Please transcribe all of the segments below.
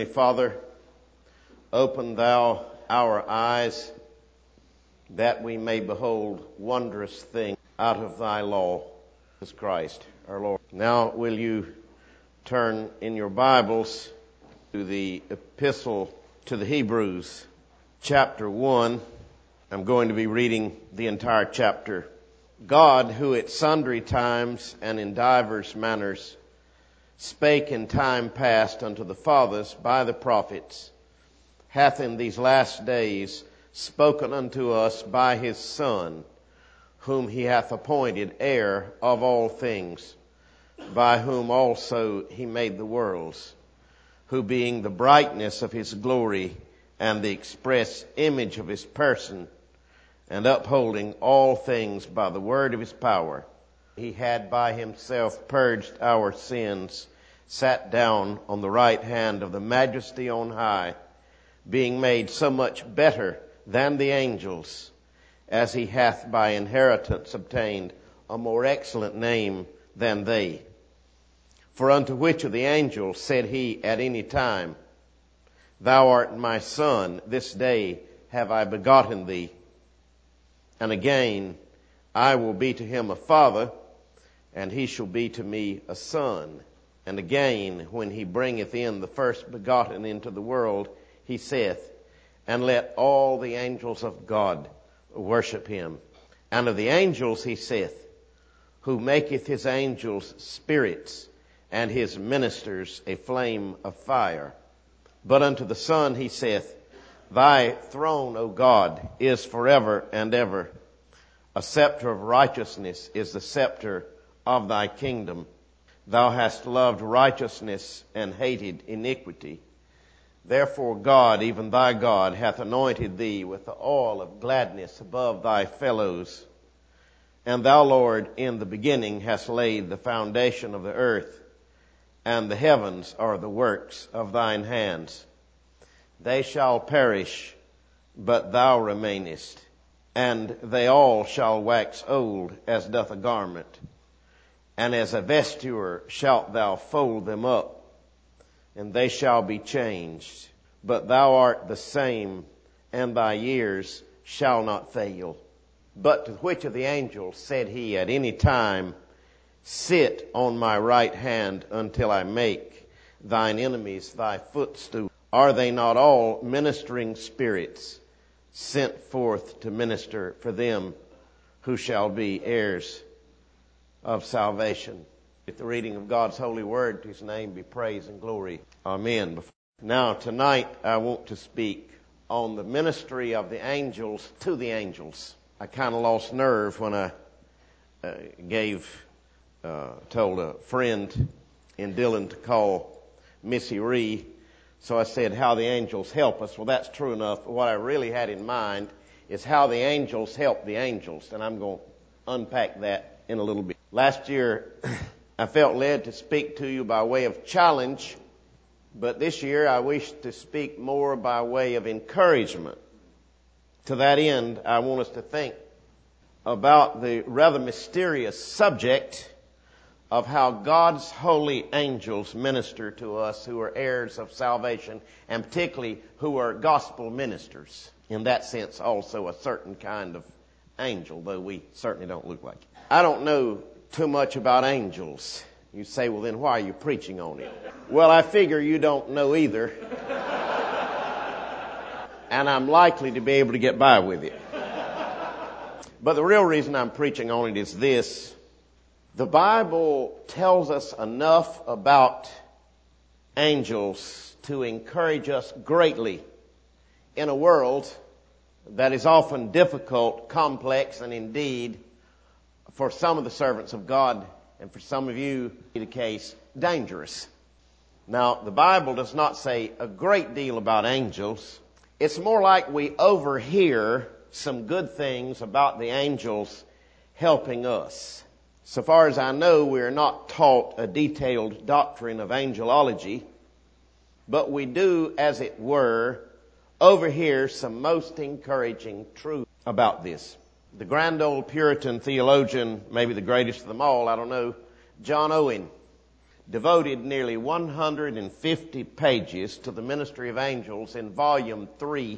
Heavenly Father, open Thou our eyes that we may behold wondrous things out of Thy law, Jesus Christ, our Lord. Now will you turn in your Bibles to the Epistle to the Hebrews, chapter 1. I'm going to be reading the entire chapter. God, who at sundry times and in divers manners spake in time past unto the fathers by the prophets, hath in these last days spoken unto us by his Son, whom he hath appointed heir of all things, by whom also he made the worlds, who being the brightness of his glory and the express image of his person, and upholding all things by the word of his power, he had by himself purged our sins, sat down on the right hand of the Majesty on high, being made so much better than the angels, as he hath by inheritance obtained a more excellent name than they. For unto which of the angels said he at any time, Thou art my Son, this day have I begotten thee? And again, I will be to him a father, and he shall be to me a son. And again, when he bringeth in the first begotten into the world, he saith, And let all the angels of God worship him. And of the angels he saith, Who maketh his angels spirits, and his ministers a flame of fire. But unto the Son he saith, Thy throne, O God, is forever and ever. A scepter of righteousness is the scepter of thy kingdom. Thou hast loved righteousness and hated iniquity. Therefore God, even thy God, hath anointed thee with the oil of gladness above thy fellows. And thou, Lord, in the beginning hast laid the foundation of the earth, and the heavens are the works of thine hands. They shall perish, but thou remainest, and they all shall wax old as doth a garment. And as a vesture shalt thou fold them up, and they shall be changed. But thou art the same, and thy years shall not fail. But to which of the angels said he at any time, Sit on my right hand until I make thine enemies thy footstool? Are they not all ministering spirits sent forth to minister for them who shall be heirs of salvation? With the reading of God's holy word, to his name be praise and glory. Amen. Now, tonight I want to speak on the ministry of the angels to the angels. I kind of lost nerve when I told a friend in Dillon to call Missy Ree. So I said, how the angels help us. Well, that's true enough. But what I really had in mind is how the angels help the angels. And I'm going to unpack that in a little bit. Last year, I felt led to speak to you by way of challenge. But this year, I wish to speak more by way of encouragement. To that end, I want us to think about the rather mysterious subject of how God's holy angels minister to us who are heirs of salvation, and particularly who are gospel ministers. In that sense, also a certain kind of angel, though we certainly don't look like it. I don't know too much about angels. You say, well, then why are you preaching on it? Well, I figure you don't know either. And I'm likely to be able to get by with it. But the real reason I'm preaching on it is this. The Bible tells us enough about angels to encourage us greatly in a world that is often difficult, complex, and indeed, for some of the servants of God and for some of you, in the case, dangerous. Now, the Bible does not say a great deal about angels. It's more like we overhear some good things about the angels helping us. So far as I know, we are not taught a detailed doctrine of angelology, but we do, as it were, overhear some most encouraging truth about this. The grand old Puritan theologian, maybe the greatest of them all, I don't know, John Owen, devoted nearly 150 pages to the ministry of angels in volume 3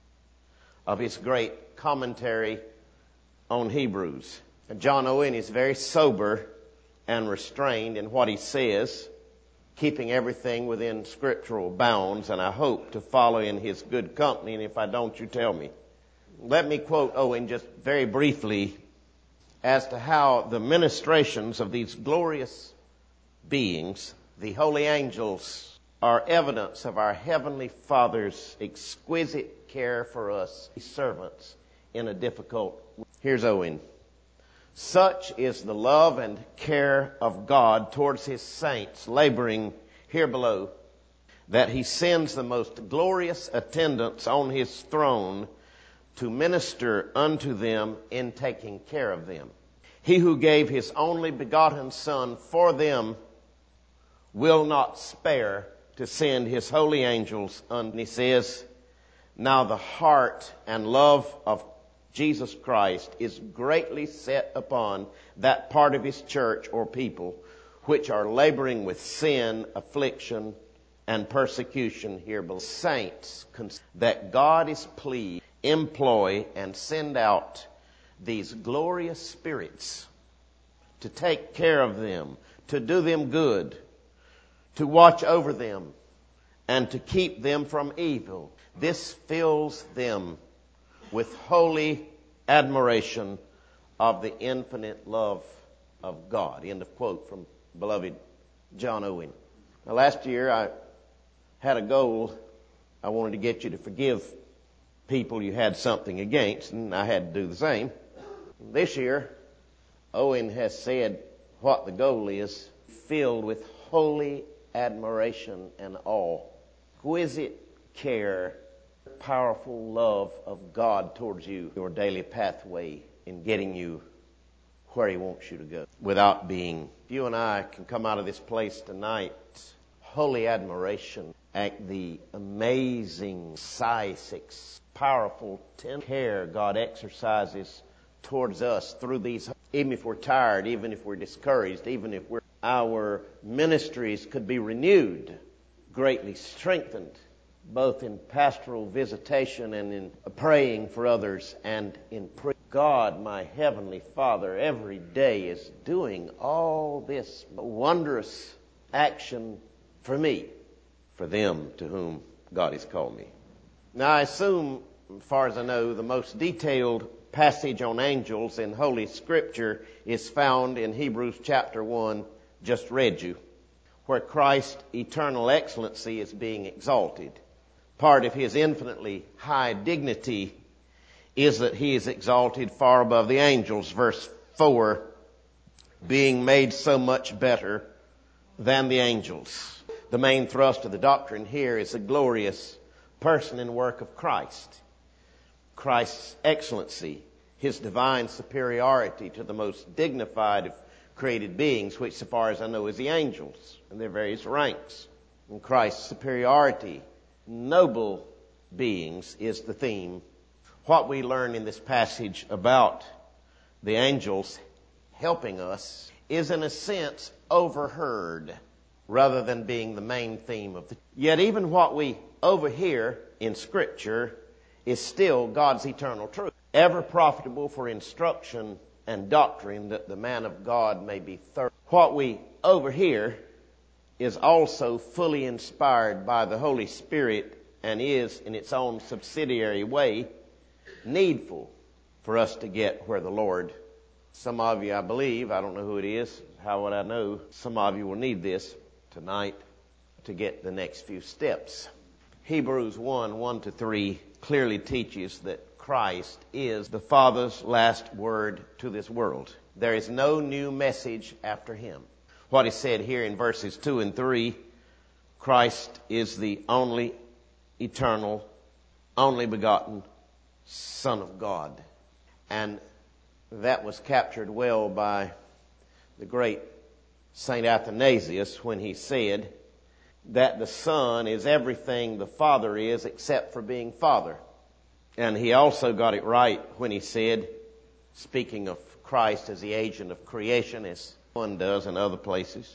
of his great commentary on Hebrews. And John Owen is very sober and restrained in what he says, keeping everything within scriptural bounds, and I hope to follow in his good company, and if I don't, you tell me. Let me quote Owen just very briefly as to how the ministrations of these glorious beings, the holy angels, are evidence of our Heavenly Father's exquisite care for us, servants, in a difficult way. Here's Owen. Such is the love and care of God towards His saints laboring here below, that He sends the most glorious attendants on His throne to minister unto them in taking care of them. He who gave His only begotten Son for them will not spare to send His holy angels unto. He says, now the heart and love of Jesus Christ is greatly set upon that part of His church or people which are laboring with sin, affliction, and persecution here below. Saints, that God is pleased, employ and send out these glorious spirits to take care of them, to do them good, to watch over them, and to keep them from evil. This fills them with holy admiration of the infinite love of God. End of quote from beloved John Owen. Now, last year I had a goal. I wanted to get you to forgive people you had something against, and I had to do the same. This year, Owen has said what the goal is, filled with holy admiration and awe, exquisite care, powerful love of God towards you, your daily pathway in getting you where He wants you to go. Without being, if you and I can come out of this place tonight, holy admiration at the amazing, precise, powerful care God exercises towards us through these, even if we're tired, even if we're discouraged, even if our ministries could be renewed, greatly strengthened, both in pastoral visitation and in praying for others and in prayer. God, my Heavenly Father, every day is doing all this wondrous action for me, for them to whom God has called me. Now, I assume, as far as I know, the most detailed passage on angels in Holy Scripture is found in Hebrews chapter 1, just read you, where Christ's eternal excellency is being exalted. Part of His infinitely high dignity is that He is exalted far above the angels. Verse 4, being made so much better than the angels. The main thrust of the doctrine here is the glorious person and work of Christ. Christ's excellency, His divine superiority to the most dignified of created beings, which, so far as I know, is the angels and their various ranks. And Christ's superiority, noble beings, is the theme. What we learn in this passage about the angels helping us is, in a sense, overheard rather than being the main theme of the. Yet even what we overhear in Scripture is still God's eternal truth, ever profitable for instruction and doctrine, that the man of God may be thorough. What we overhear is also fully inspired by the Holy Spirit and is, in its own subsidiary way, needful for us to get where the Lord. Some of you, I believe, I don't know who it is, how would I know? Some of you will need this tonight to get the next few steps. Hebrews 1:1-3 clearly teaches that Christ is the Father's last word to this world. There is no new message after Him. What is said here in verses 2 and 3, Christ is the only eternal, only begotten Son of God. And that was captured well by the great St. Athanasius when he said that the Son is everything the Father is except for being Father. And he also got it right when he said, speaking of Christ as the agent of creation, as one does in other places,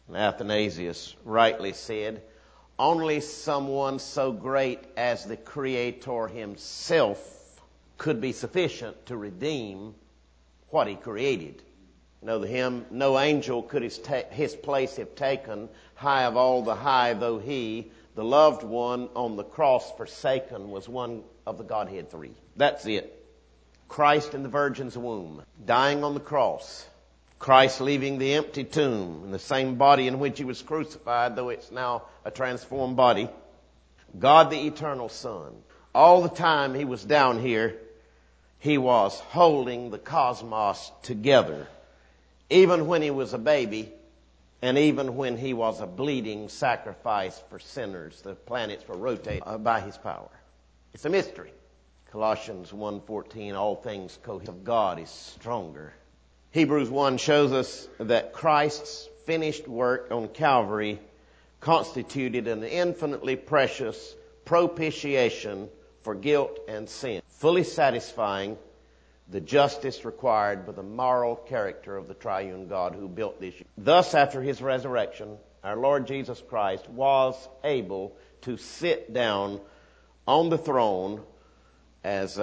Athanasius rightly said, only someone so great as the Creator himself could be sufficient to redeem what he created. You know the hymn, no angel could his place have taken, high of all the high, though he, the loved one on the cross forsaken, was one of the Godhead three. That's it. Christ in the Virgin's womb, dying on the cross. Christ leaving the empty tomb in the same body in which he was crucified, though it's now a transformed body. God the Eternal Son. All the time he was down here, he was holding the cosmos together. Even when he was a baby, and even when he was a bleeding sacrifice for sinners, the planets were rotating by his power. It's a mystery. Colossians 1:14, all things cohesive of God is stronger. Hebrews 1 shows us that Christ's finished work on Calvary constituted an infinitely precious propitiation for guilt and sin, fully satisfying the justice required by the moral character of the triune God who built this. Thus, after his resurrection, our Lord Jesus Christ was able to sit down on the throne, as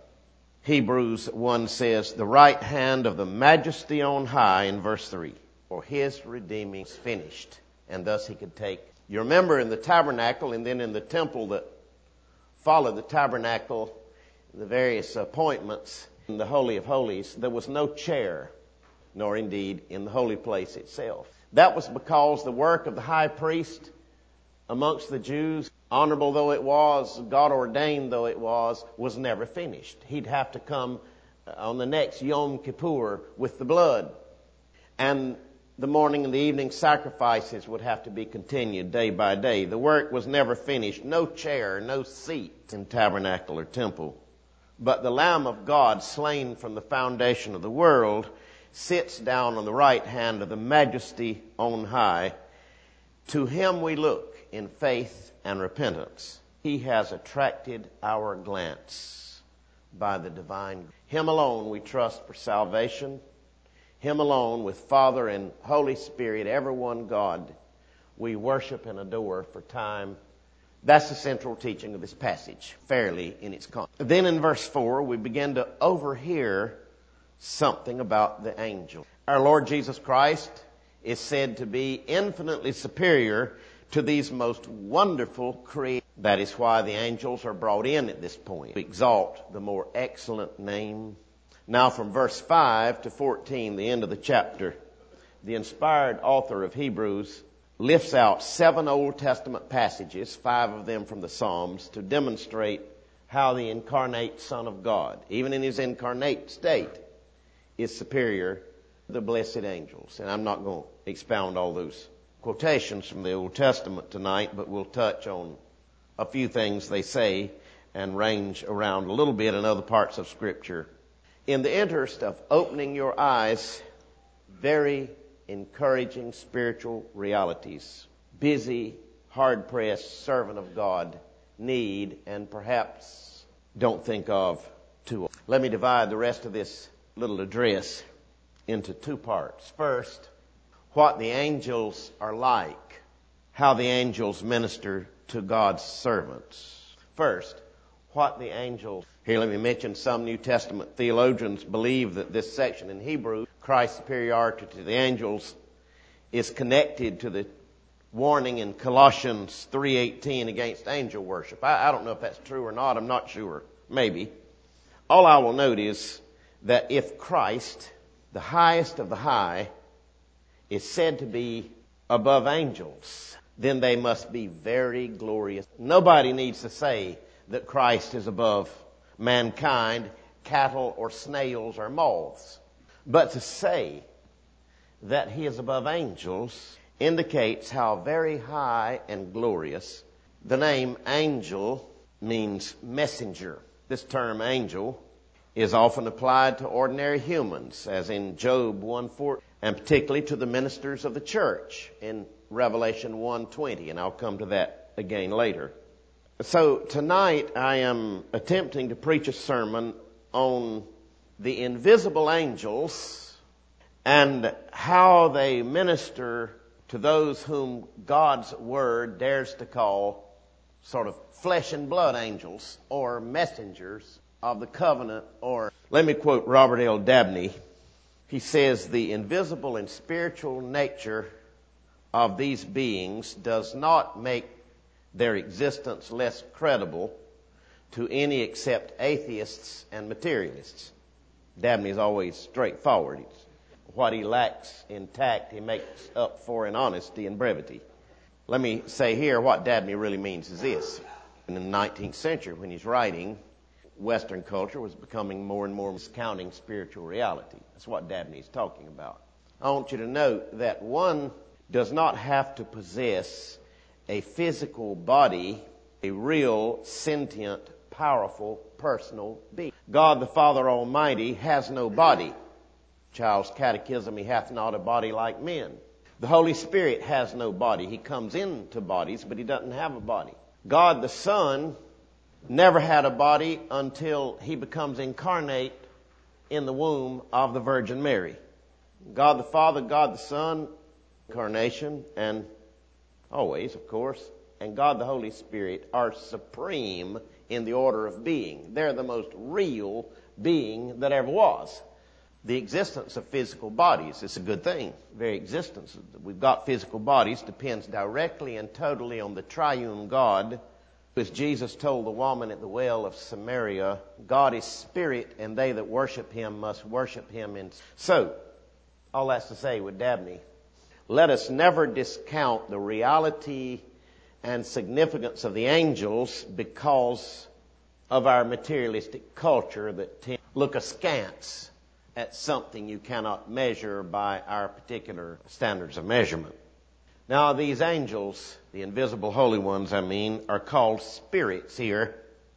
Hebrews 1 says, the right hand of the majesty on high in verse 3. For his redeeming is finished. And thus he could take. You remember in the tabernacle and then in the temple that followed the tabernacle, the various appointments in the Holy of Holies, there was no chair, nor indeed in the holy place itself. That was because the work of the high priest amongst the Jews, honorable though it was, God ordained though it was never finished. He'd have to come on the next Yom Kippur with the blood. And the morning and the evening sacrifices would have to be continued day by day. The work was never finished. No chair, no seat in tabernacle or temple. But the Lamb of God, slain from the foundation of the world, sits down on the right hand of the majesty on high. To him we look in faith and repentance. He has attracted our glance by the divine. Him alone we trust for salvation. Him alone, with Father and Holy Spirit, ever one God, we worship and adore for time. That's the central teaching of this passage, fairly in its context. Then in verse 4, we begin to overhear something about the angel. Our Lord Jesus Christ is said to be infinitely superior to these most wonderful creatures. That is why the angels are brought in at this point, to exalt the more excellent name. Now from verse 5 to 14, the end of the chapter, the inspired author of Hebrews lifts out 7 Old Testament passages, 5 of them from the Psalms, to demonstrate how the incarnate Son of God, even in his incarnate state, is superior to the blessed angels. And I'm not going to expound all those quotations from the Old Testament tonight, but we'll touch on a few things they say and range around a little bit in other parts of Scripture. In the interest of opening your eyes, very encouraging spiritual realities, busy, hard-pressed servant of God need and perhaps don't think of too often. Let me divide the rest of this little address into 2 parts. First, what the angels are like, how the angels minister to God's servants. First, what the angels. Here, let me mention some New Testament theologians believe that this section in Hebrew, Christ's superiority to the angels, is connected to the warning in Colossians 3:18 against angel worship. I don't know if that's true or not. I'm not sure. Maybe. All I will note is that if Christ, the highest of the high, is said to be above angels, then they must be very glorious. Nobody needs to say that Christ is above mankind, cattle or snails or moths. But to say that he is above angels indicates how very high and glorious. The name angel means messenger. This term angel is often applied to ordinary humans, as in Job 1:4, and particularly to the ministers of the church in Revelation 1:20, and I'll come to that again later. So tonight I am attempting to preach a sermon on the invisible angels and how they minister to those whom God's Word dares to call sort of flesh and blood angels or messengers of the covenant. Or let me quote Robert L. Dabney. He says, the invisible and spiritual nature of these beings does not make their existence less credible to any except atheists and materialists. Dabney is always straightforward. What he lacks in tact, he makes up for in honesty and brevity. Let me say here what Dabney really means is this. In the 19th century, when he's writing, Western culture was becoming more and more discounting spiritual reality. That's what Dabney is talking about. I want you to note that one does not have to possess a physical body, a real, sentient, powerful, personal being. God the Father Almighty has no body. Child's Catechism, he hath not a body like men. The Holy Spirit has no body. He comes into bodies, but he doesn't have a body. God the Son never had a body until he becomes incarnate in the womb of the Virgin Mary. God the Father, God the Son, incarnation, and always, of course, and God the Holy Spirit are supreme in the order of being. They're the most real being that ever was. The existence of physical bodies is a good thing. The very existence that we've got physical bodies depends directly and totally on the triune God. As Jesus told the woman at the well of Samaria, God is spirit, and they that worship him must worship him in. So, all that's to say with Dabney, let us never discount the reality and significance of the angels because of our materialistic culture that tends to look askance at something you cannot measure by our particular standards of measurement. Now, these angels, the invisible holy ones, are called spirits here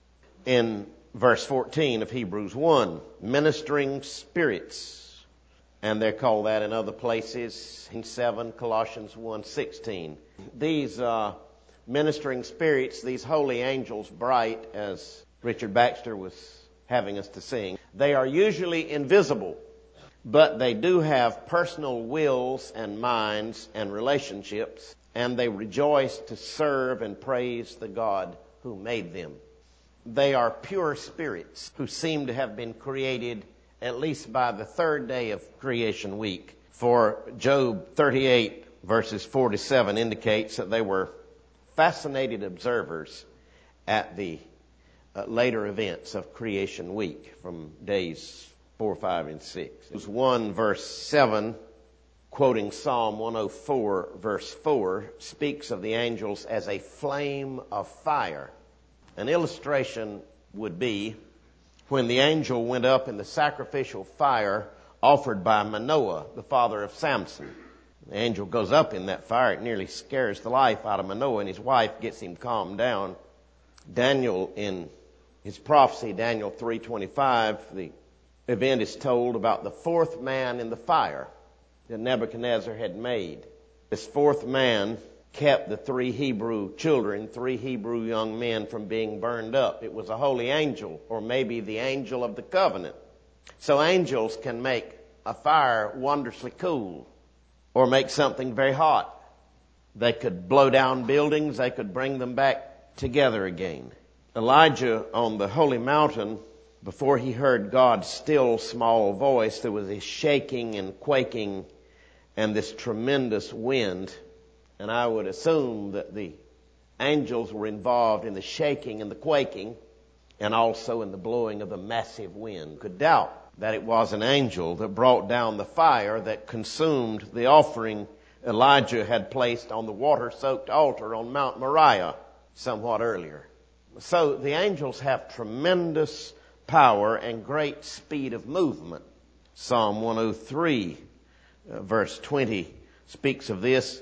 in verse 14 of Hebrews 1. Ministering spirits. And they're called that in other places. In 7, Colossians 1:16. These ministering spirits, these holy angels, bright, as Richard Baxter was having us to sing, they are usually invisible, but they do have personal wills and minds and relationships, and they rejoice to serve and praise the God who made them. They are pure spirits who seem to have been created at least by the third day of creation week. For Job 38 verses 4 to 7 indicates that they were fascinated observers at the later events of creation week from days 4, 5, and 6. It was 1 verse 7, quoting Psalm 104 verse 4, speaks of the angels as a flame of fire. An illustration would be when the angel went up in the sacrificial fire offered by Manoah, the father of Samson. The angel goes up in that fire. It nearly scares the life out of Manoah, and his wife gets him calmed down. Daniel, in his prophecy, Daniel 3:25, the event is told about the fourth man in the fire that Nebuchadnezzar had made. This fourth man kept the 3 Hebrew children, 3 Hebrew young men, from being burned up. It was a holy angel, or maybe the angel of the covenant. So angels can make a fire wondrously cool, or make something very hot. They could blow down buildings. They could bring them back together again. Elijah on the holy mountain, before he heard God's still small voice, there was this shaking and quaking and this tremendous wind. And I would assume that the angels were involved in the shaking and the quaking, and also in the blowing of the massive wind. Could doubt that it was an angel that brought down the fire that consumed the offering Elijah had placed on the water-soaked altar on Mount Moriah somewhat earlier. So the angels have tremendous power and great speed of movement. Psalm 103, verse 20, speaks of this.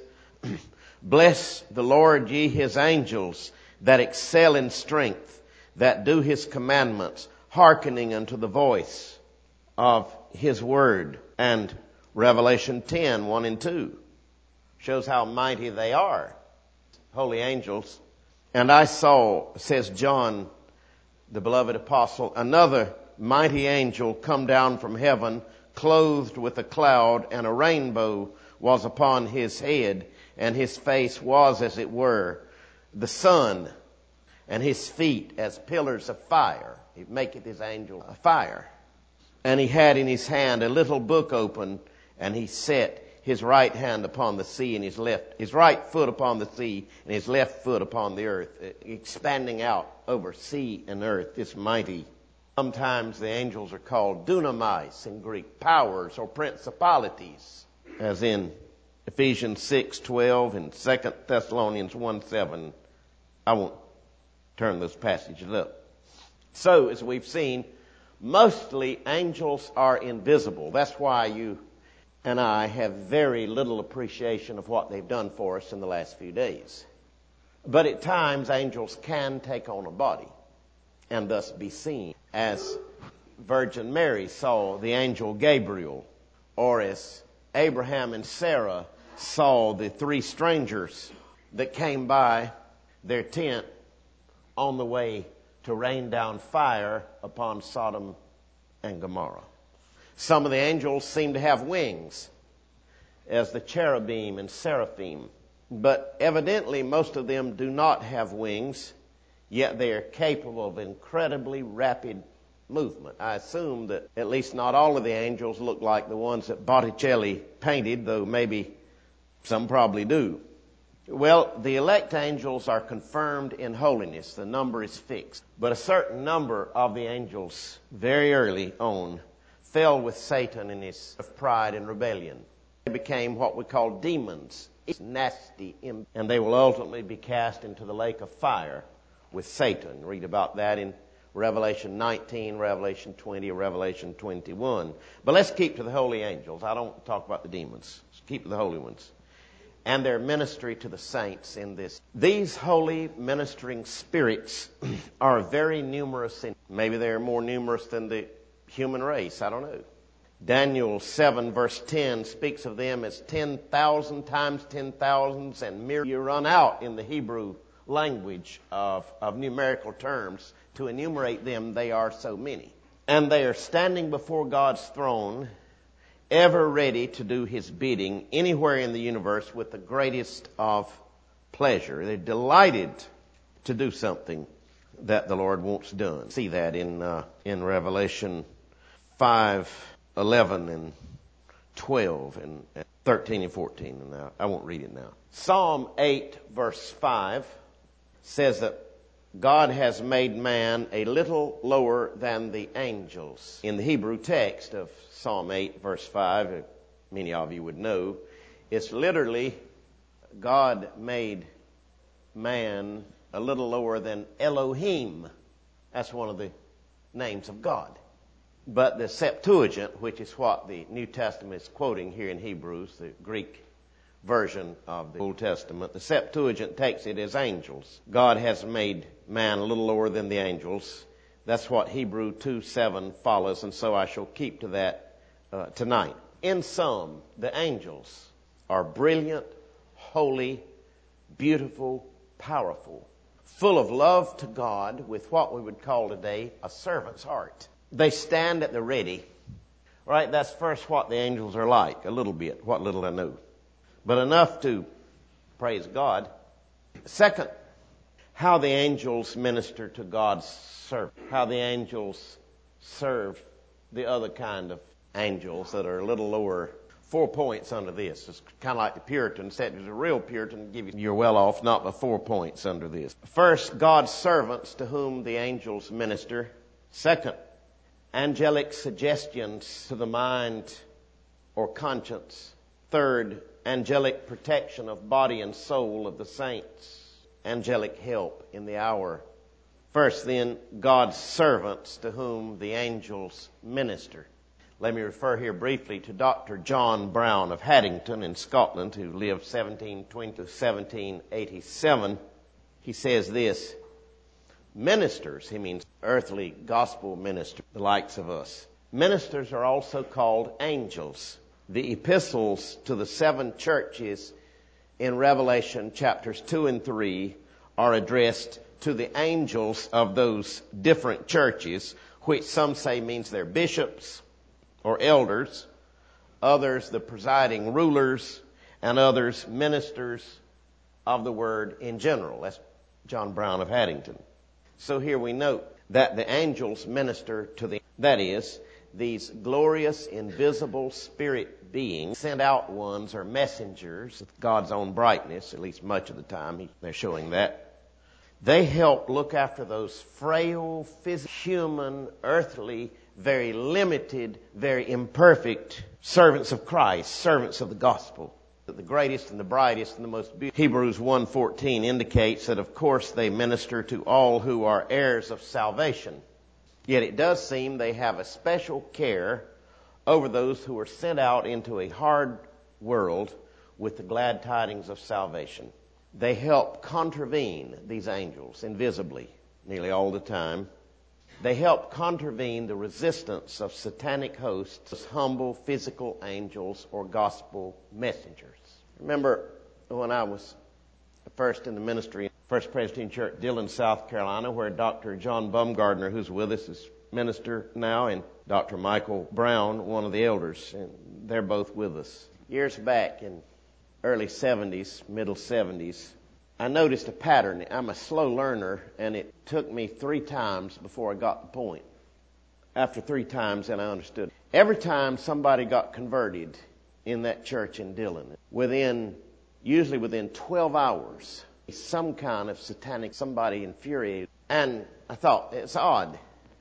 Bless the Lord, ye his angels, that excel in strength, that do his commandments, hearkening unto the voice of his word. And Revelation 10, 1 and 2 shows how mighty they are, holy angels. And I saw, says John, the beloved apostle, another mighty angel come down from heaven, clothed with a cloud, and a rainbow was upon his head, and his face was as it were the sun, and his feet as pillars of fire. He maketh his angel a fire. And he had in his hand a little book open, and he set his right hand upon the sea and his right foot upon the sea and his left foot upon the earth, expanding out over sea and earth, this mighty. Sometimes the angels are called dunamis in Greek, powers or principalities, as in Ephesians 6:12 and 2 Thessalonians 1:7. I won't turn those passages up. So, as we've seen, mostly angels are invisible. That's why you and I have very little appreciation of what they've done for us in the last few days. But at times, angels can take on a body and thus be seen, as Virgin Mary saw the angel Gabriel, or as Abraham and Sarah saw the three strangers that came by their tent on the way to rain down fire upon Sodom and Gomorrah. Some of the angels seem to have wings, as the cherubim and seraphim, but evidently most of them do not have wings, yet they are capable of incredibly rapid movement. I assume that at least not all of the angels look like the ones that Botticelli painted, though maybe some probably do. Well, the elect angels are confirmed in holiness. The number is fixed. But a certain number of the angels very early on fell with Satan in his pride and rebellion. They became what we call demons. It's nasty. And they will ultimately be cast into the lake of fire with Satan. Read about that in Revelation 19, Revelation 20, or Revelation 21. But let's keep to the holy angels. I don't talk about the demons. Let's keep to the holy ones and their ministry to the saints in this. These holy ministering spirits are very numerous. Maybe they're more numerous than the human race. I don't know. Daniel 7 verse 10 speaks of them as 10,000 times 10,000s, and you run out in the Hebrew language of numerical terms to enumerate them. They are so many. And they are standing before God's throne, ever ready to do his bidding anywhere in the universe with the greatest of pleasure. They're delighted to do something that the Lord wants done. See that in Revelation 5:11 and 12 and 13 and 14. And I won't read it now. Psalm 8 verse 5 says that God has made man a little lower than the angels. In the Hebrew text of Psalm 8 verse 5, many of you would know, it's literally God made man a little lower than Elohim. That's one of the names of God. But the Septuagint, which is what the New Testament is quoting here in Hebrews, the Greek version of the Old Testament, the Septuagint takes it as angels. God has made man a little lower than the angels. That's what Hebrew 2:7 follows, and so I shall keep to that tonight. In sum, the angels are brilliant, holy, beautiful, powerful, full of love to God, with what we would call today a servant's heart. They stand at the ready. Right? That's first what the angels are like, a little bit, what little I know. But enough to praise God. Second, how the angels minister to God's servant. How the angels serve the other kind of angels that are a little lower. 4 points under this. It's kind of like the Puritan said. There's a real Puritan give you, you're well off, not but 4 points under this. First, God's servants to whom the angels minister. Second, angelic suggestions to the mind or conscience. Third, angelic protection of body and soul of the saints. Angelic help in the hour. First, then, God's servants to whom the angels minister. Let me refer here briefly to Dr. John Brown of Haddington in Scotland, who lived 1720 to 1787. He says this: ministers, he means earthly gospel ministers, the likes of us. Ministers are also called angels. The epistles to the 7 churches in Revelation chapters 2 and 3 are addressed to the angels of those different churches, which some say means they're bishops or elders, others the presiding rulers, and others ministers of the word in general. That's John Brown of Haddington. So here we note that the angels minister to that is, these glorious, invisible spirit beings, sent out ones or messengers of God's own brightness, at least much of the time they're showing that. They help look after those frail, physical, human, earthly, very limited, very imperfect servants of Christ, servants of the gospel. The greatest and the brightest and the most beautiful. Hebrews 1:14 indicates that, of course, they minister to all who are heirs of salvation. Yet it does seem they have a special care over those who are sent out into a hard world with the glad tidings of salvation. They help contravene, these angels, invisibly, nearly all the time. They help contravene the resistance of satanic hosts, as humble physical angels or gospel messengers. Remember when I was first in the ministry, First Presbyterian Church, Dillon, South Carolina, where Dr. John Bumgardner, who's with us, is minister now, and Dr. Michael Brown, one of the elders, and they're both with us. Years back in early 70s, middle 70s, I noticed a pattern. I'm a slow learner, and it took me 3 times before I got the point. After 3 times, then I understood. Every time somebody got converted in that church in Dillon, usually within 12 hours, some kind of satanic, somebody infuriated. And I thought, it's odd.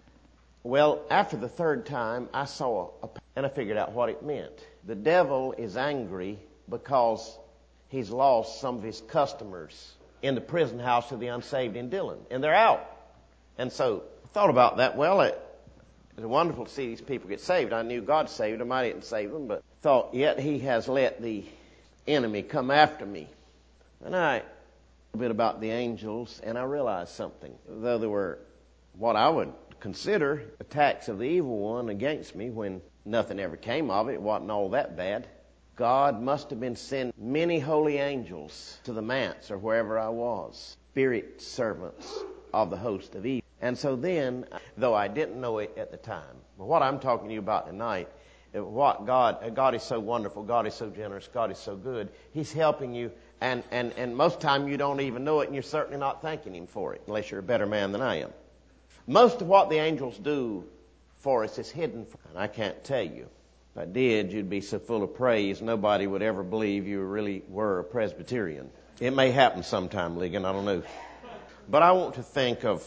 Well, after the 3rd time, I saw and I figured out what it meant. The devil is angry because he's lost some of his customers in the prison house of the unsaved in Dillon, and they're out. And so I thought about that. Well, it was wonderful to see these people get saved. I knew God saved them. I didn't save them, but thought, yet he has let the enemy come after me. And I a bit about the angels, and I realized something. Though there were what I would consider attacks of the evil one against me, when nothing ever came of it, it wasn't all that bad. God must have been sending many holy angels to the manse or wherever I was, spirit servants of the host of evil. And so then, though I didn't know it at the time, but what I'm talking to you about tonight, what God is so wonderful, God is so generous, God is so good. He's helping you, and most of the time you don't even know it, and you're certainly not thanking Him for it, unless you're a better man than I am. Most of what the angels do for us is hidden, and I can't tell you. If I did, you'd be so full of praise, nobody would ever believe you really were a Presbyterian. It may happen sometime, Ligon, I don't know. But I want to think of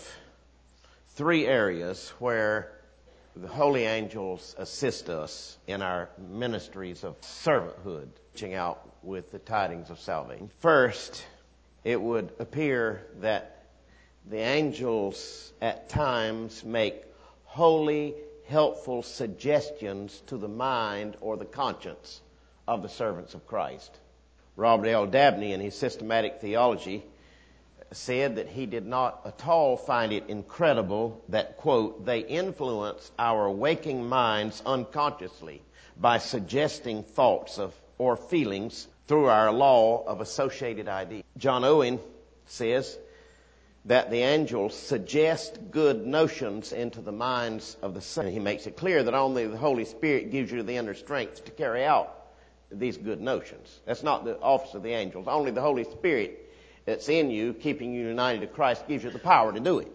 3 areas where the holy angels assist us in our ministries of servanthood, reaching out with the tidings of salvation. First, it would appear that the angels at times make holy, helpful suggestions to the mind or the conscience of the servants of Christ. Robert L. Dabney, in his systematic theology, said that he did not at all find it incredible that, quote, they influence our waking minds unconsciously by suggesting thoughts or feelings through our law of associated ideas. John Owen says that the angels suggest good notions into the minds of the saints. He makes it clear that only the Holy Spirit gives you the inner strength to carry out these good notions. That's not the office of the angels. Only the Holy Spirit that's in you, keeping you united to Christ, gives you the power to do it.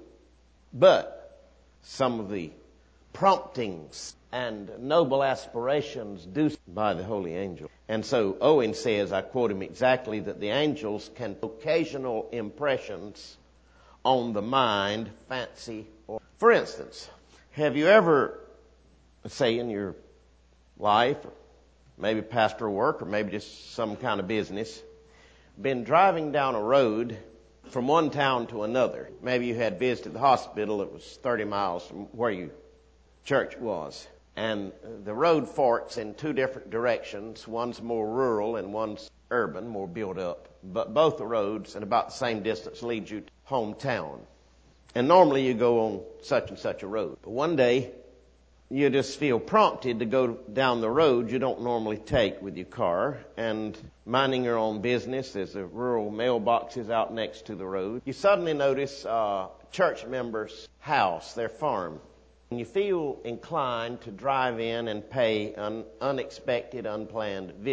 But some of the promptings and noble aspirations do by the holy angel. And so Owen says, I quote him exactly, that the angels can occasional impressions on the mind, fancy, or... For instance, have you ever, say in your life, maybe pastoral work, or maybe just some kind of business, been driving down a road from one town to another? Maybe you had visited the hospital that was 30 miles from where your church was. And the road forks in 2 different directions. One's more rural and one's urban, more built up. But both the roads, at about the same distance, lead you to hometown. And normally you go on such and such a road. But one day, you just feel prompted to go down the road you don't normally take with your car, and minding your own business, there's a rural mailboxes out next to the road. You suddenly notice a church member's house, their farm, and you feel inclined to drive in and pay an unexpected, unplanned visit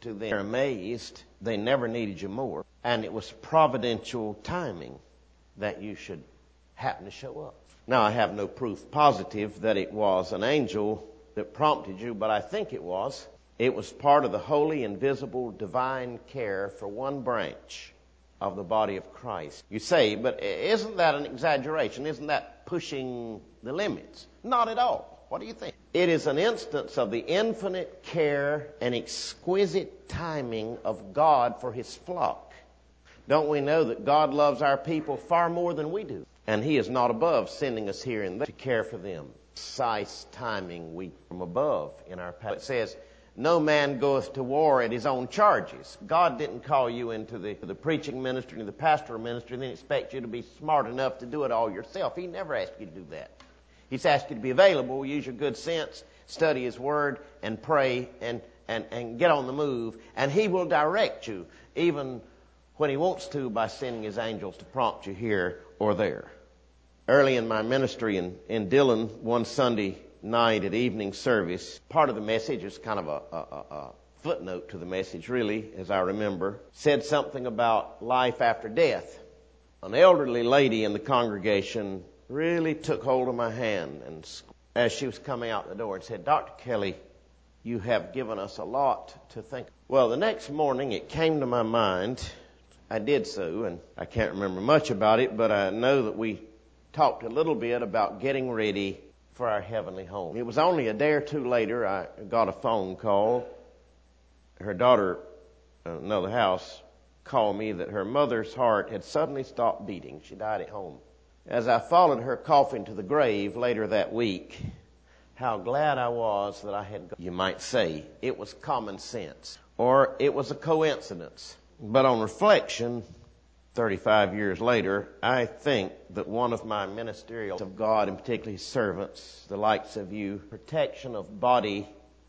to them. They're amazed they never needed you more. And it was providential timing that you should happen to show up. Now, I have no proof positive that it was an angel that prompted you, but I think it was. It was part of the holy, invisible, divine care for one branch of the body of Christ. You say, but isn't that an exaggeration? Isn't that pushing the limits? Not at all. What do you think? It is an instance of the infinite care and exquisite timing of God for His flock. Don't we know that God loves our people far more than we do? And He is not above sending us here and there to care for them. Precise timing we from above in our past. It says, no man goeth to war at his own charges. God didn't call you into the preaching ministry and the pastoral ministry and then expect you to be smart enough to do it all yourself. He never asked you to do that. He's asked you to be available, use your good sense, study His Word, and pray, and get on the move. And He will direct you, even when He wants to, by sending His angels to prompt you here or there. Early in my ministry in Dillon, one Sunday night at evening service, part of the message is kind of a footnote to the message, really, as I remember, said something about life after death. An elderly lady in the congregation really took hold of my hand and as she was coming out the door and said, Dr. Kelly, you have given us a lot to think. Well, the next morning it came to my mind. I did so, and I can't remember much about it, but I know that we talked a little bit about getting ready for our heavenly home. It was only a day or two later I got a phone call. Her daughter, the house, called me that her mother's heart had suddenly stopped beating. She died at home. As I followed her coffin to the grave later that week, how glad I was that I had gone. You might say it was common sense, or it was a coincidence. But on reflection, 35 years later, I think that one of my ministerials of God, and particularly His servants, the likes of you, protection of body,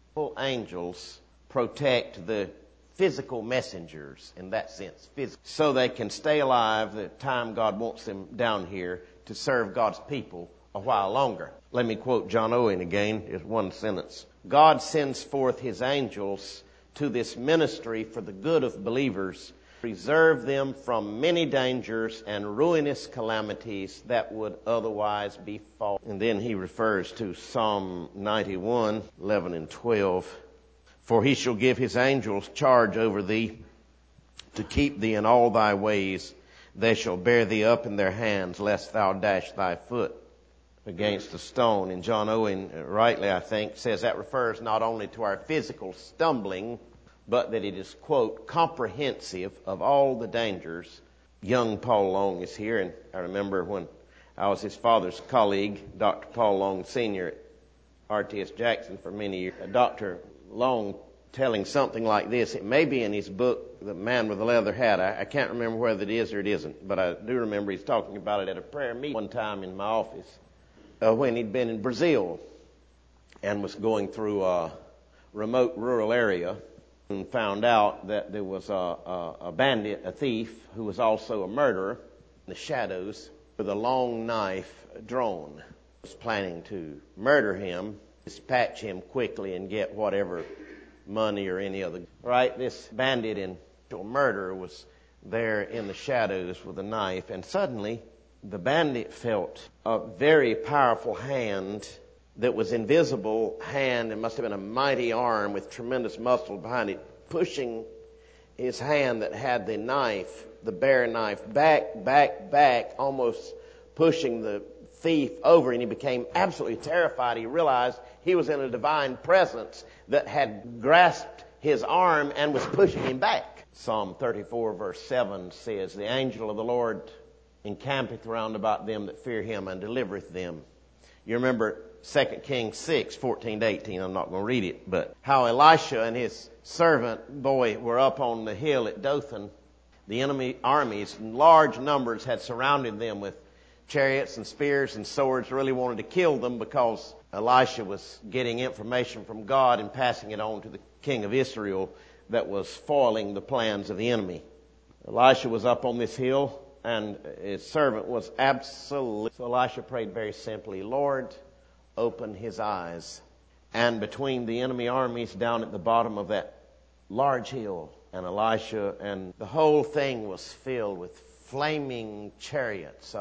angels protect the physical messengers in that sense, so they can stay alive the time God wants them down here to serve God's people a while longer. Let me quote John Owen again, just one sentence. God sends forth His angels to this ministry for the good of believers, preserve them from many dangers and ruinous calamities that would otherwise befall. And then he refers to Psalm 91, 11 and 12. For He shall give His angels charge over thee, to keep thee in all thy ways. They shall bear thee up in their hands, lest thou dash thy foot against a stone. And John Owen, rightly I think, says that refers not only to our physical stumbling, but that it is, quote, comprehensive of all the dangers. Young Paul Long is here, and I remember when I was his father's colleague, Dr. Paul Long Sr. at RTS Jackson for many years. Dr. Long telling something like this. It may be in his book, The Man with the Leather Hat. I can't remember whether it is or it isn't, but I do remember he's talking about it at a prayer meeting one time in my office when he'd been in Brazil and was going through a remote rural area and found out that there was a bandit, a thief, who was also a murderer in the shadows with a long knife drawn. He was planning to murder him, dispatch him quickly and get whatever money or any other. Right? This bandit and murderer was there in the shadows with a knife, and suddenly the bandit felt a very powerful hand that was invisible hand. It must have been a mighty arm with tremendous muscle behind it, pushing his hand that had the knife, the bare knife, back, almost pushing the thief over, and he became absolutely terrified. He realized he was in a divine presence that had grasped his arm and was pushing him back. Psalm 34 verse 7 says, the angel of the Lord encampeth round about them that fear Him and delivereth them. You remember 2 Kings 6, 14 to 18. I'm not going to read it, but how Elisha and his servant boy were up on the hill at Dothan. The enemy armies in large numbers had surrounded them with chariots and spears and swords, really wanted to kill them because Elisha was getting information from God and passing it on to the king of Israel that was foiling the plans of the enemy. Elisha was up on this hill and his servant was absolutely... So Elisha prayed very simply, Lord, open his eyes. And between the enemy armies down at the bottom of that large hill, and Elisha, and the whole thing was filled with flaming chariots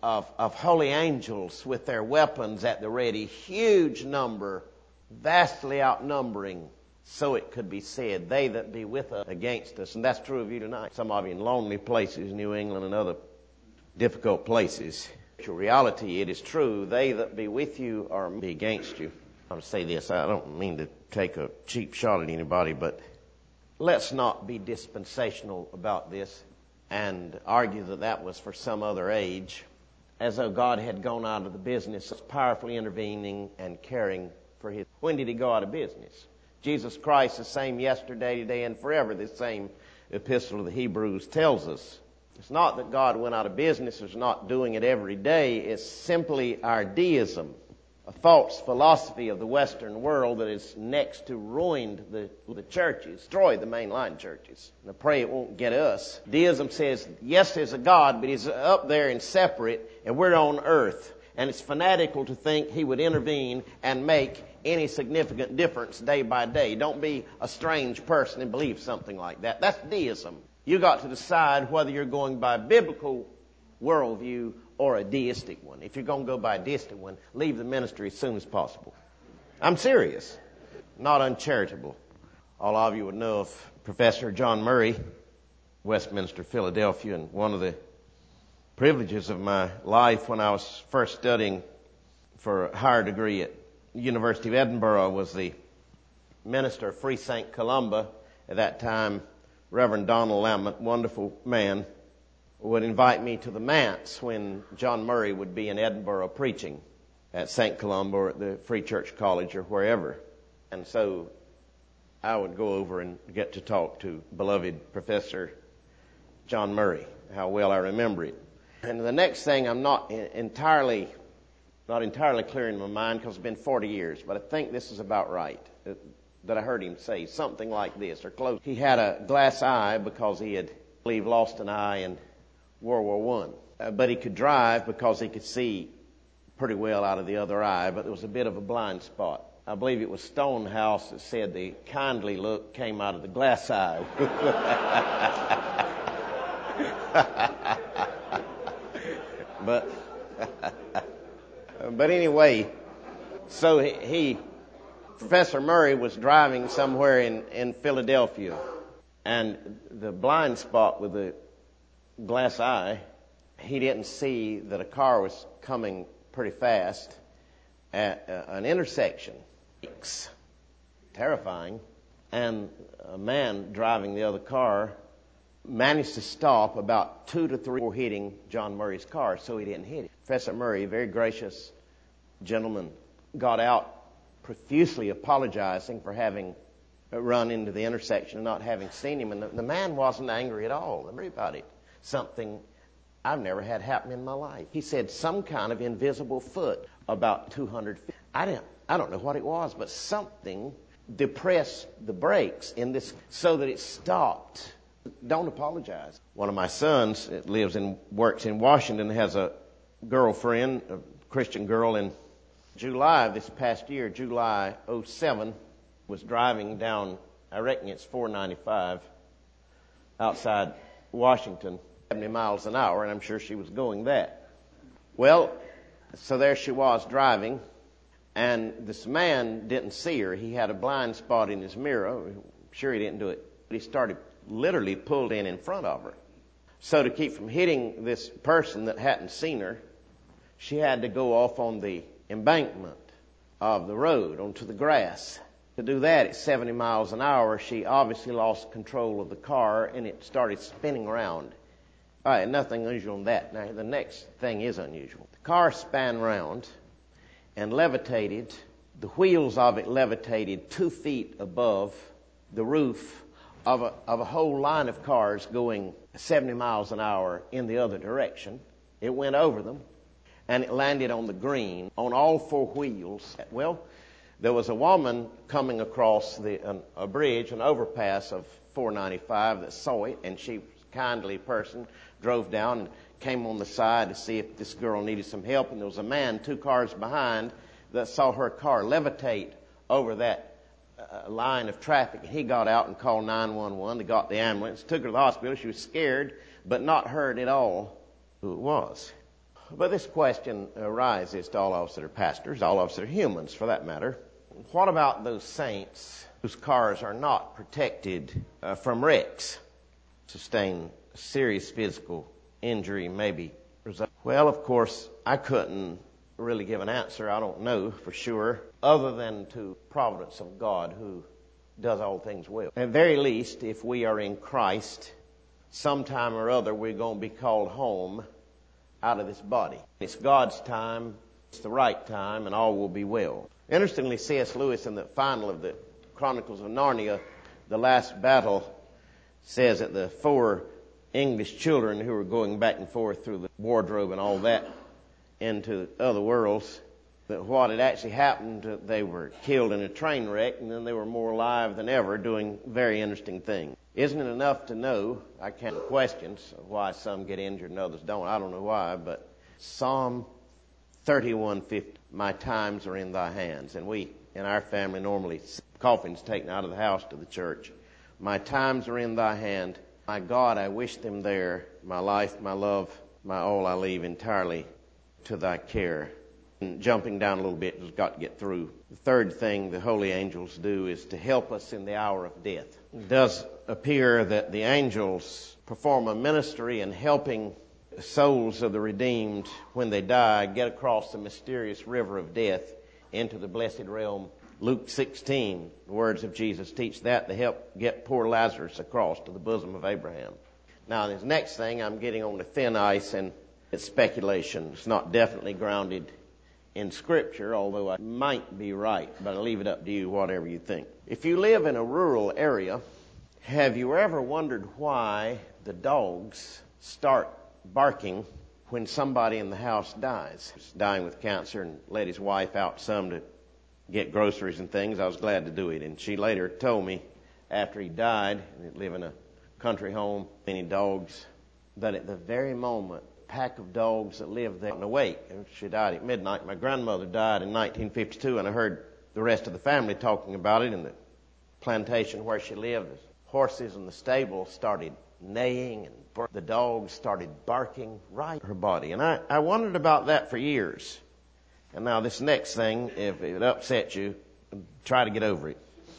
of holy angels with their weapons at the ready, huge number, vastly outnumbering, so it could be said, they that be with us against us. And that's true of you tonight. Some of you in lonely places, New England and other difficult places. In reality, it is true, they that be with you are be against you. I want to say this, I don't mean to take a cheap shot at anybody, but let's not be dispensational about this and argue that that was for some other age, as though God had gone out of the business of powerfully intervening and caring for His. When did He go out of business? Jesus Christ, the same yesterday, today, and forever, the same epistle of the Hebrews tells us. It's not that God went out of business, it's not doing it every day, it's simply our deism, a false philosophy of the Western world that has next to ruined the churches, destroyed the mainline churches. And I pray it won't get us. Deism says, yes, there's a God, but He's up there and separate, and we're on earth. And it's fanatical to think He would intervene and make any significant difference day by day. Don't be a strange person and believe something like that. That's deism. You got to decide whether you're going by a biblical worldview or a deistic one. If you're going to go by a deistic one, leave the ministry as soon as possible. I'm serious. Not uncharitable. All of you would know of Professor John Murray, Westminster, Philadelphia, and one of the privileges of my life when I was first studying for a higher degree at the University of Edinburgh was the minister of Free St. Columba. At that time, Reverend Donald Lamont, wonderful man, would invite me to the manse when John Murray would be in Edinburgh preaching at St. Columba or at the Free Church College or wherever. And so I would go over and get to talk to beloved Professor John Murray, how well I remember it. And the next thing, I'm not entirely clear in my mind because it's been 40 years, but I think this is about right, that I heard him say something like this or close. He had a glass eye because he had, I believe, lost an eye in World War I. But he could drive because he could see pretty well out of the other eye, but there was a bit of a blind spot. I believe it was Stonehouse that said the kindly look came out of the glass eye. But anyway, so Professor Murray was driving somewhere in Philadelphia, and the blind spot with the glass eye, he didn't see that a car was coming pretty fast at an intersection. Terrifying. And a man driving the other car managed to stop about 2 to 3 before hitting John Murray's car, so he didn't hit it. Professor Murray, a very gracious gentleman, got out profusely apologizing for having run into the intersection and not having seen him. And the man wasn't angry at all. Don't worry about it. Something I've never had happen in my life. He said some kind of invisible foot about 200 feet. I don't know what it was, but something depressed the brakes in this so that it stopped. Don't apologize. One of my sons works in Washington, has a girlfriend, a Christian girl. In July of this past year, July 07, was driving down, I reckon it's 495, outside Washington, 70 miles an hour, and I'm sure she was going that. Well, so there she was driving, and this man didn't see her. He had a blind spot in his mirror. I'm sure he didn't do it. But he literally pulled in front of her. So to keep from hitting this person that hadn't seen her, she had to go off on the embankment of the road onto the grass. To do that at 70 miles an hour, she obviously lost control of the car and it started spinning around. All right, nothing unusual in that. Now, the next thing is unusual. The car span round and levitated. The wheels of it levitated 2 feet above the roof of a whole line of cars going 70 miles an hour in the other direction. It went over them, and it landed on the green on all 4 wheels. Well, there was a woman coming across a bridge, an overpass of 495 that saw it, and she, kindly person, drove down and came on the side to see if this girl needed some help. And there was a man 2 cars behind that saw her car levitate over that a line of traffic, and he got out and called 911. They got the ambulance, took her to the hospital. She was scared, but not hurt at all who it was. But this question arises to all of us that are pastors, all of us that are humans for that matter. What about those saints whose cars are not protected from wrecks, sustain serious physical injury, maybe result? Well, of course, I couldn't really give an answer. I don't know for sure, other than to providence of God who does all things well. At very least, if we are in Christ, sometime or other we're going to be called home out of this body. It's God's time, it's the right time, and all will be well. Interestingly, C.S. Lewis, in the final of the Chronicles of Narnia, the last battle, says that the 4 English children who were going back and forth through the wardrobe and all that into other worlds, that what had actually happened, they were killed in a train wreck, and then they were more alive than ever doing very interesting things. Isn't it enough to know, I can't questions why some get injured and others don't. I don't know why, but Psalm 31:50, my times are in thy hands. And we, in our family, normally coffins taken out of the house to the church. My times are in thy hand. My God, I wish them there. My life, my love, my all I leave entirely to thy care. And jumping down a little bit, we've got to get through. The third thing the holy angels do is to help us in the hour of death. It does appear that the angels perform a ministry in helping the souls of the redeemed when they die get across the mysterious river of death into the blessed realm. Luke 16, the words of Jesus teach that to help get poor Lazarus across to the bosom of Abraham. Now, this next thing, I'm getting on the thin ice, and it's speculation. It's not definitely grounded in Scripture, although I might be right, but I'll leave it up to you, whatever you think. If you live in a rural area, have you ever wondered why the dogs start barking when somebody in the house dies? He's dying with cancer and let his wife out some to get groceries and things. I was glad to do it. And she later told me after he died, and he'd live in a country home, many dogs, that at the very moment, a pack of dogs that lived there and awake. And she died at midnight. My grandmother died in 1952, and I heard the rest of the family talking about it in the plantation where she lived. The horses in the stable started neighing, and the dogs started barking right in her body. And I wondered about that for years. And now this next thing, if it upsets you, try to get over it.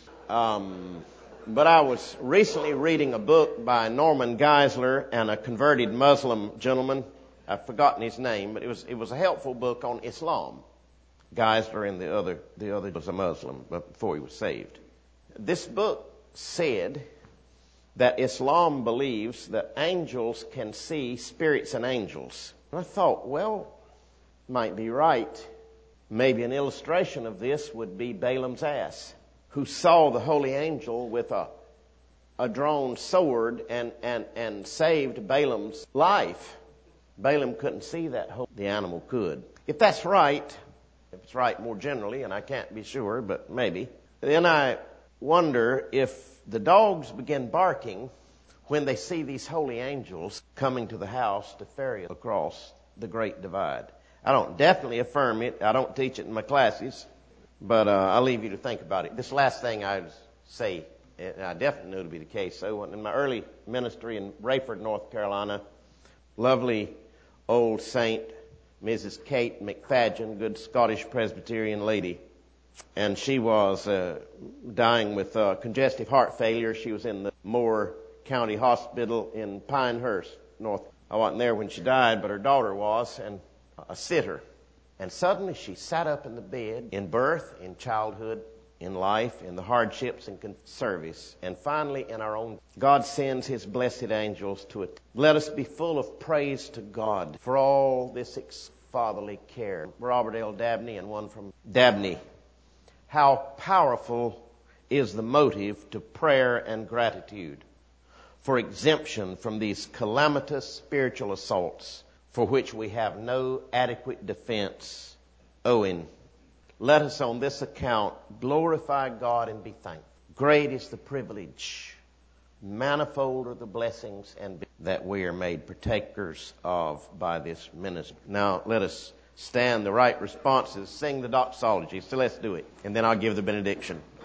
But I was recently reading a book by Norman Geisler and a converted Muslim gentleman. I've forgotten his name, but it was a helpful book on Islam. Geisler and the other was a Muslim, but before he was saved. This book said that Islam believes that angels can see spirits and angels. And I thought, well, might be right. Maybe an illustration of this would be Balaam's ass, who saw the holy angel with a drawn sword and saved Balaam's life. Balaam couldn't see that, the animal could. If that's right, if it's right more generally, and I can't be sure, but maybe, then I wonder if the dogs begin barking when they see these holy angels coming to the house to ferry across the Great Divide. I don't definitely affirm it. I don't teach it in my classes, but I'll leave you to think about it. This last thing I would say, and I definitely know to be the case. So in my early ministry in Rayford, North Carolina, lovely old saint, Mrs. Kate McFadgen, good Scottish Presbyterian lady, and she was dying with congestive heart failure. She was in the Moore County Hospital in Pinehurst, North. I wasn't there when she died, but her daughter was, and a sitter. And suddenly she sat up in the bed, in birth, in childhood, in life, in the hardships and service, and finally in our own. God sends His blessed angels to it. Let us be full of praise to God for all this fatherly care. Robert L. Dabney and one from Dabney. How powerful is the motive to prayer and gratitude for exemption from these calamitous spiritual assaults for which we have no adequate defense. Owen, let us on this account glorify God and be thankful. Great is the privilege, manifold are the blessings, and that we are made partakers of by this ministry. Now let us stand the right responses, sing the doxology. So let's do it, and then I'll give the benediction.